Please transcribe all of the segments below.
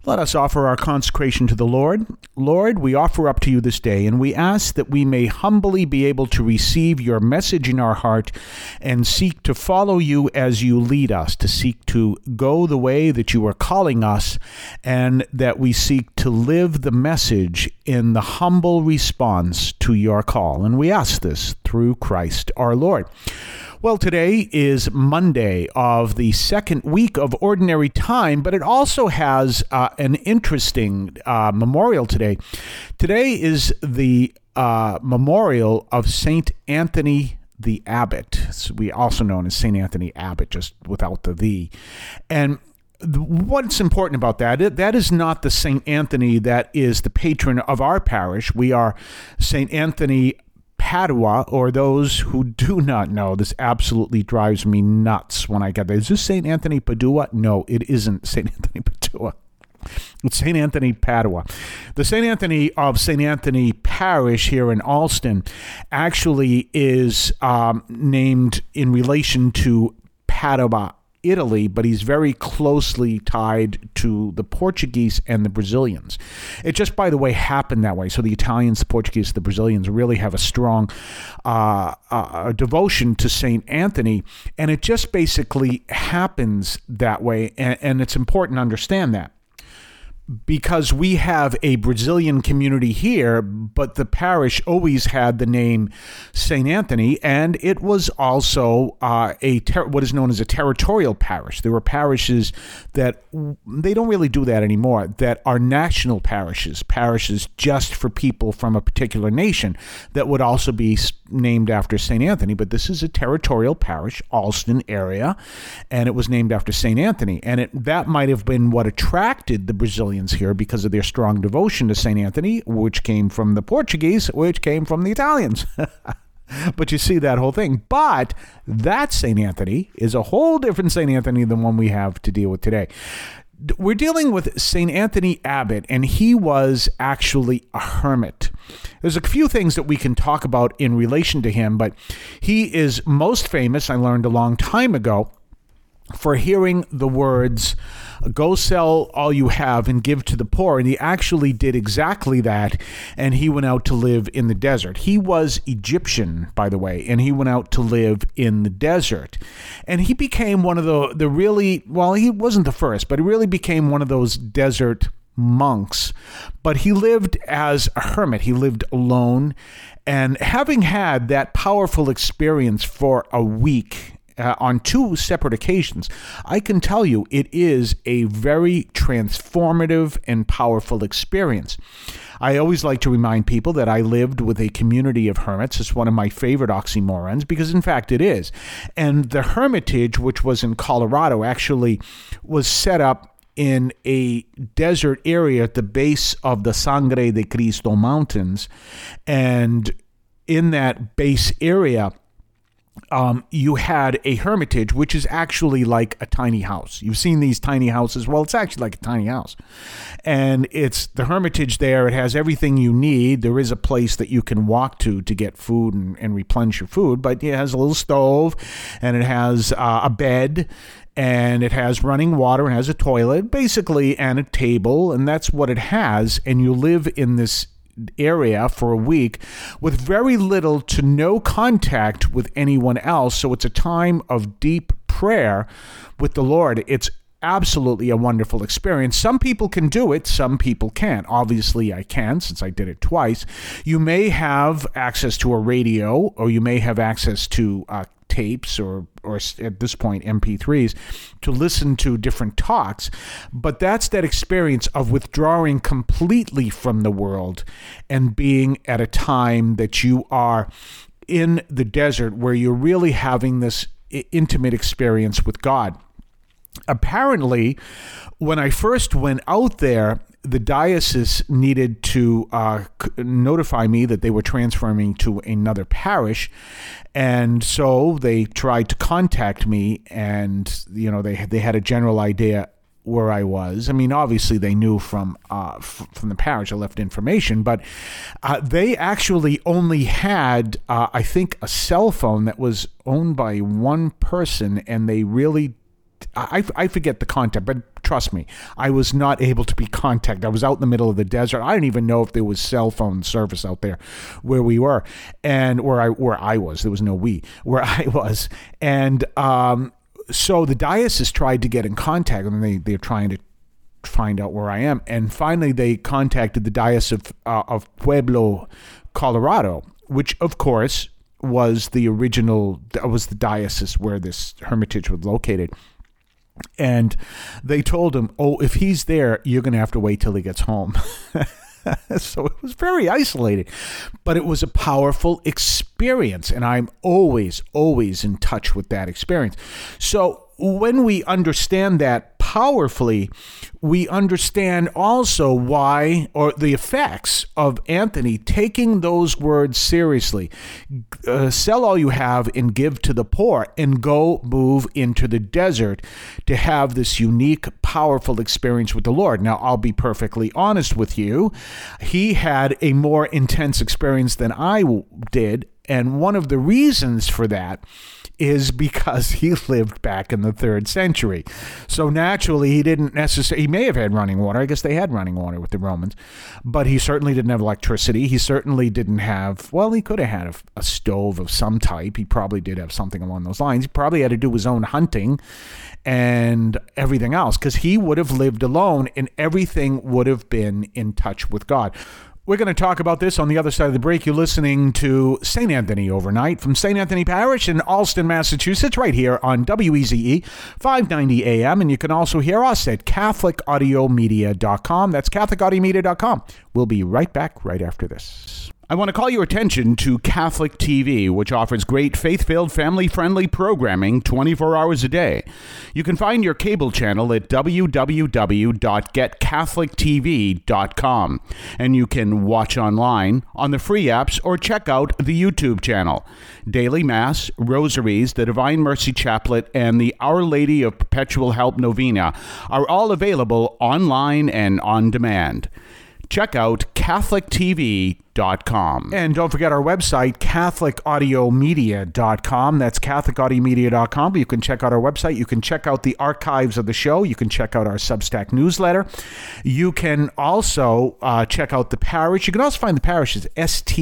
Let us offer our consecration to the Lord. Lord, we offer up to you this day, and we ask that we may humbly be able to receive your message in our heart and seek to follow you as you lead us, to seek to go the way that you are calling us, and that we seek to live the message in the humble response to your call. And we ask this through Christ our Lord. Well, today is Monday of the second week of Ordinary Time, but it also has an interesting memorial today. Today is the memorial of St. Anthony the Abbot. So we also known as St. Anthony Abbot, just without the "the." And what's important about that, that is not the St. Anthony that is the patron of our parish. We are St. Anthony Padua, or those who do not know, this absolutely drives me nuts when I get there. Is this St. Anthony Padua? No, it isn't St. Anthony Padua. It's St. Anthony Padua. The St. Anthony of St. Anthony Parish here in Alston actually is named in relation to Padua, Italy, but he's very closely tied to the Portuguese and the Brazilians. It just, by the way, happened that way. So the Italians, the Portuguese, the Brazilians really have a strong devotion to St. Anthony, and it just basically happens that way, and it's important to understand that. Because we have a Brazilian community here, but the parish always had the name St. Anthony, and it was also what is known as a territorial parish. There were parishes that, they don't really do that anymore, that are national parishes just for people from a particular nation that would also be named after St. Anthony. But this is a territorial parish, Alston area, and it was named after St. Anthony. And that might have been what attracted the Brazilians here, because of their strong devotion to St. Anthony, which came from the Portuguese, which came from the Italians. But you see that whole thing. But that St. Anthony is a whole different St. Anthony than one we have to deal with today. We're dealing with St. Anthony Abbot, and he was actually a hermit. There's a few things that we can talk about in relation to him, but he is most famous, I learned a long time ago, for hearing the words, "Go sell all you have and give to the poor." And he actually did exactly that, and he went out to live in the desert. He was Egyptian, by the way, and he went out to live in the desert. And he became one of the really, well, he wasn't the first, but he really became one of those desert monks. But he lived as a hermit. He lived alone. And having had that powerful experience for a week, on two separate occasions, I can tell you it is a very transformative and powerful experience. I always like to remind people that I lived with a community of hermits. It's one of my favorite oxymorons, because in fact it is. And the Hermitage, which was in Colorado, actually was set up in a desert area at the base of the Sangre de Cristo Mountains. And in that base area, you had a hermitage, which is actually like a tiny house. You've seen these tiny houses. Well, it's actually like a tiny house. And it's the hermitage there. It has everything you need. There is a place that you can walk to get food and replenish your food, but it has a little stove, and it has a bed, and it has running water, and has a toilet, basically, and a table, and that's what it has. And you live in this area for a week with very little to no contact with anyone else. So it's a time of deep prayer with the Lord. It's absolutely a wonderful experience. Some people can do it, some people can't. Obviously, I can, since I did it twice. You may have access to a radio, or you may have access to tapes or at this point MP3s to listen to different talks, but that's that experience of withdrawing completely from the world and being at a time that you are in the desert, where you're really having this intimate experience with God. Apparently, when I first went out there, the diocese needed to notify me that they were transferring to another parish. And so they tried to contact me, and, you know, they had a general idea where I was. I mean, obviously they knew from the parish. I left information, but they actually only had, I think, a cell phone that was owned by one person, and they really I forget the contact, but trust me, I was not able to be contacted. I was out in the middle of the desert. I didn't even know if there was cell phone service out there where we were, and where I was. There was no where I was, and so the diocese tried to get in contact, and they're trying to find out where I am, and finally they contacted the diocese of Pueblo, Colorado, which of course was the diocese where this hermitage was located. And they told him, oh, if he's there, you're going to have to wait till he gets home. So it was very isolated, but it was a powerful experience. And I'm always, always in touch with that experience. So when we understand that powerfully, we understand also why, or the effects of Anthony taking those words seriously. Sell all you have and give to the poor, and go move into the desert to have this unique, powerful experience with the Lord. Now, I'll be perfectly honest with you. He had a more intense experience than I did. And one of the reasons for that is because he lived back in the 3rd century. So naturally, he may have had running water. I guess they had running water with the Romans, but he certainly didn't have electricity. He certainly didn't have, well, he could have had a stove of some type. He probably did have something along those lines. He probably had to do his own hunting and everything else, because he would have lived alone and everything would have been in touch with God. We're going to talk about this on the other side of the break. You're listening to St. Anthony Overnight from St. Anthony Parish in Allston, Massachusetts, right here on WEZE 590 AM. And you can also hear us at CatholicAudiomedia.com. That's CatholicAudiomedia.com. We'll be right back right after this. I want to call your attention to Catholic TV, which offers great faith-filled, family-friendly programming 24 hours a day. You can find your cable channel at www.getcatholictv.com, and you can watch online on the free apps or check out the YouTube channel. Daily Mass, Rosaries, the Divine Mercy Chaplet, and the Our Lady of Perpetual Help Novena are all available online and on demand. Check out CatholicTV.com. And don't forget our website, CatholicAudiomedia.com. That's CatholicAudiomedia.com. But you can check out our website. You can check out the archives of the show. You can check out our Substack newsletter. You can also check out the parish. You can also find the parish at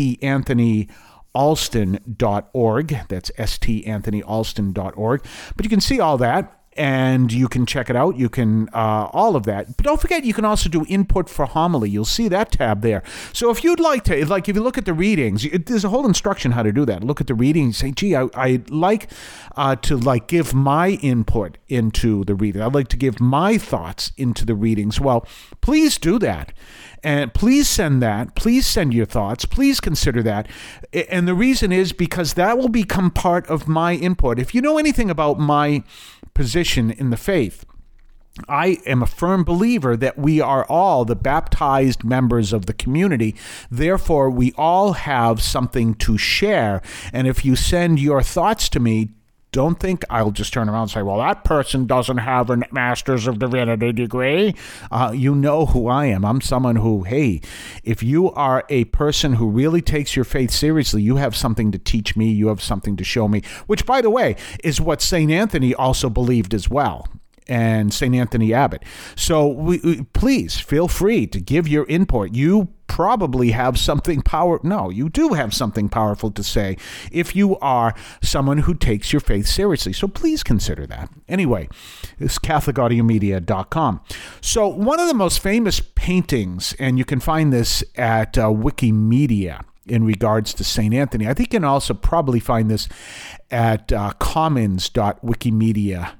stanthonyalston.org. That's stanthonyalston.org. But you can see all that. And you can check it out. You can, all of that. But don't forget, you can also do input for homily. You'll see that tab there. So if you'd like to, if you look at the readings, there's a whole instruction how to do that. Look at the readings, say, gee, I'd like to give my input into the reading. I'd like to give my thoughts into the readings. Well, please do that. And please send that. Please send your thoughts. Please consider that. And the reason is because that will become part of my input. If you know anything about my position in the faith, I am a firm believer that we are all the baptized members of the community. Therefore, we all have something to share. And if you send your thoughts to me, don't think I'll just turn around and say, well, that person doesn't have a Master's of Divinity degree. You know who I am. I'm someone who, hey, if you are a person who really takes your faith seriously, you have something to teach me. You have something to show me, which, by the way, is what St. Anthony also believed as well, and St. Anthony Abbot. So please feel free to give your input. You probably have something you do have something powerful to say if you are someone who takes your faith seriously. So please consider that. Anyway, it's CatholicAudiomedia.com. So one of the most famous paintings, and you can find this at Wikimedia in regards to St. Anthony. I think you can also probably find this at commons.wikimedia.com.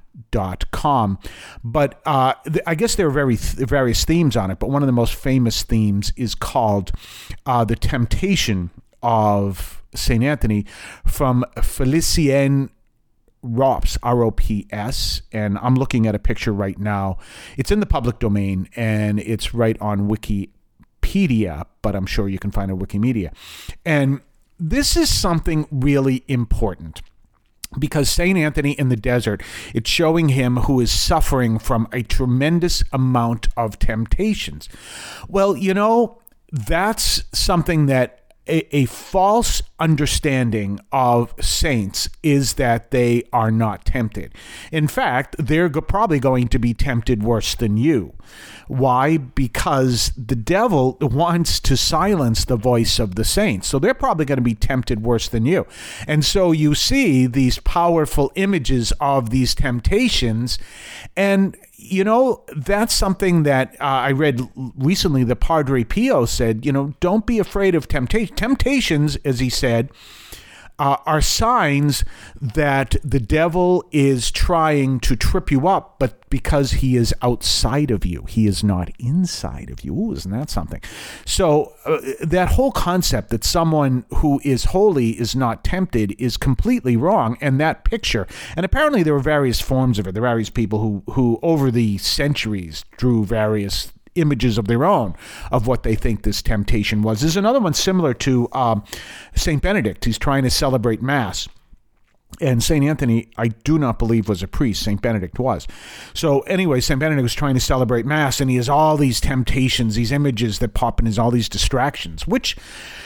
But I guess there are various themes on it, but one of the most famous themes is called The Temptation of St. Anthony from Félicien Rops, R-O-P-S, and I'm looking at a picture right now. It's in the public domain, and it's right on Wikipedia, but I'm sure you can find it on Wikimedia. And this is something really important. Because St. Anthony in the desert, it's showing him who is suffering from a tremendous amount of temptations. Well, that's something that a false understanding of saints is that they are not tempted. In fact, they're probably going to be tempted worse than you. Why? Because the devil wants to silence the voice of the saints. So they're probably going to be tempted worse than you. And so you see these powerful images of these temptations. And that's something that I read recently. The Padre Pio said, don't be afraid of temptation. Temptations, as he said, are signs that the devil is trying to trip you up, but because he is outside of you, he is not inside of you. Ooh, isn't that something? So that whole concept that someone who is holy is not tempted is completely wrong. And that picture, and apparently there were various forms of it. There are various people who over the centuries drew various images of their own of what they think this temptation was. There's another one similar to St. Benedict. He's trying to celebrate Mass. And St. Anthony, I do not believe, was a priest. St. Benedict was. So anyway, St. Benedict was trying to celebrate Mass, and he has all these temptations, these images that pop in, all these distractions, which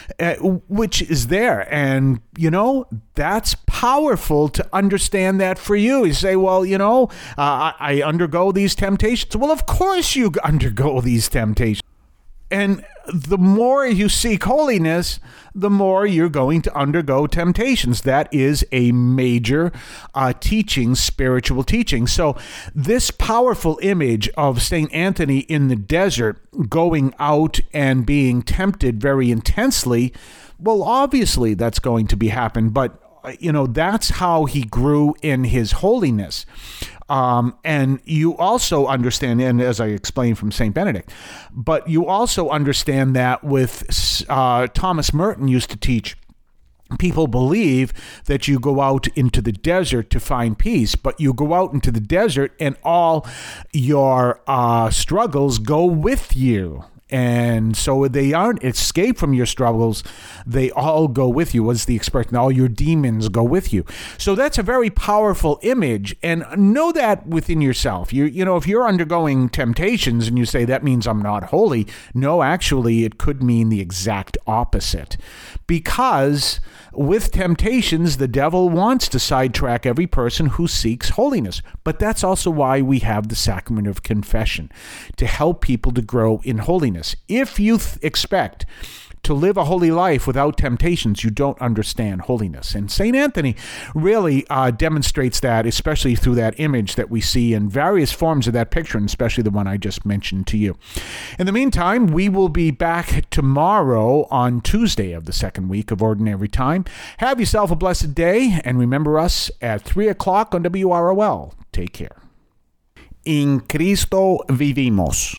is there. And, that's powerful to understand that for you. You say, well, I undergo these temptations. Well, of course you undergo these temptations. And the more you seek holiness, the more you're going to undergo temptations. That is a major teaching, spiritual teaching. So this powerful image of St. Anthony in the desert going out and being tempted very intensely, well, obviously that's going to be happen. But, that's how he grew in his holiness. And you also understand, and as I explained from St. Benedict, but you also understand that with Thomas Merton used to teach, people believe that you go out into the desert to find peace, but you go out into the desert and all your struggles go with you. And so they aren't escape from your struggles. They all go with you. What's the expression? All your demons go with you. So that's a very powerful image. And know that within yourself. If you're undergoing temptations and you say, that means I'm not holy. No, actually, it could mean the exact opposite. Because with temptations, the devil wants to sidetrack every person who seeks holiness. But that's also why we have the sacrament of confession, to help people to grow in holiness. If you expect to live a holy life without temptations, you don't understand holiness. And St. Anthony really demonstrates that, especially through that image that we see in various forms of that picture, and especially the one I just mentioned to you. In the meantime, we will be back tomorrow on Tuesday of the second week of Ordinary Time. Have yourself a blessed day, and remember us at 3 o'clock on WROL. Take care. In Cristo vivimos.